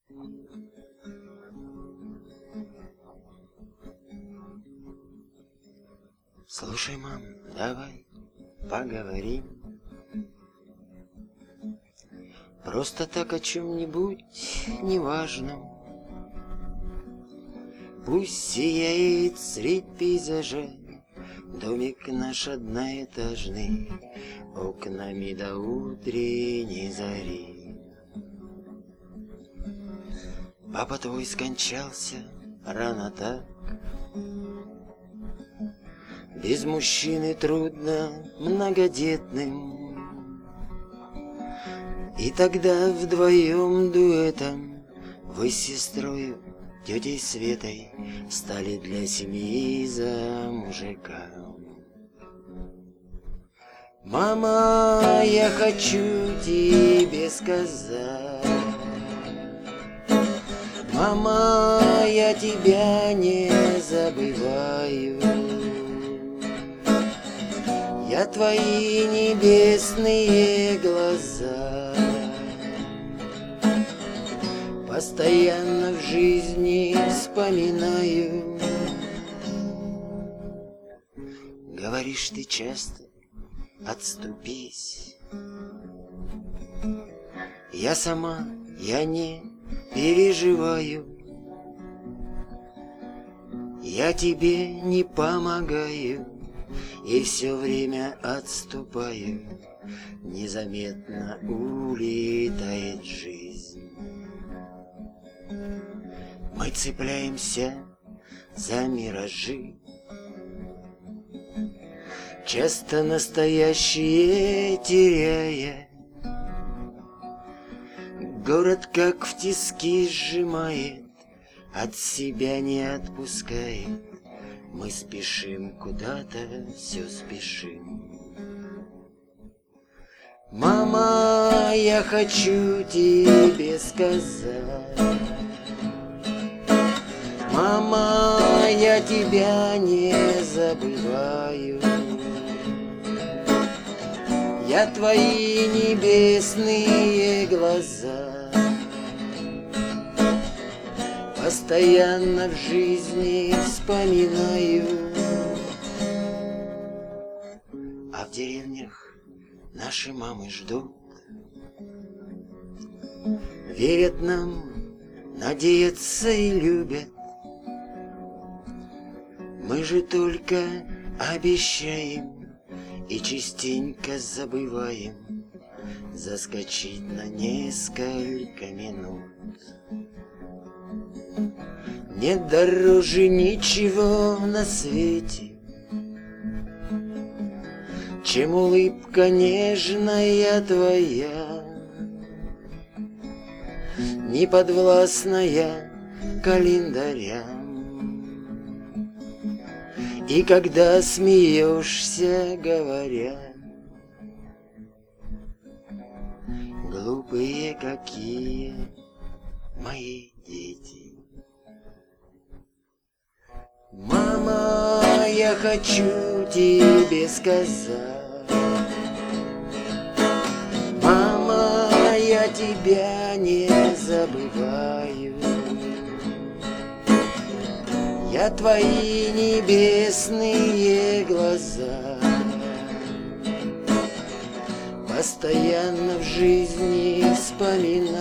Слушай, мам, давай поговорим. Просто так о чем-нибудь неважном. Пусть сияет средь пейзажа домик наш одноэтажный, окнами до утренней зари. Папа твой скончался рано так. Без мужчины трудно многодетным. И тогда вдвоем дуэтом вы с сестрою, тетей Светой, стали для семьи за мужика. Мама, я хочу тебе сказать, мама, я тебя не забываю. Я твои небесные глаза постоянно в жизни вспоминаю. Говоришь ты часто, отступись. Я сама, я не переживаю. Я тебе не помогаю и все время отступаю. Незаметно улетает жизнь. Мы цепляемся за миражи, часто настоящие теряя. Город как в тиски сжимает, от себя не отпускает. Мы спешим куда-то, все спешим. Мама, я хочу тебе сказать, мама, я тебя не забываю. Я твои небесные глаза постоянно в жизни вспоминаю. А в деревнях наши мамы ждут, верят нам, надеются и любят. Мы же только обещаем и частенько забываем заскочить на несколько минут. Нет дороже ничего на свете, чем улыбка нежная твоя, неподвластная календарям. И когда смеешься, говоря, глупые какие мои дети. Мама, я хочу тебе сказать, мама, я тебя не забываю. Я твои небесные глаза постоянно в жизни вспоминаю.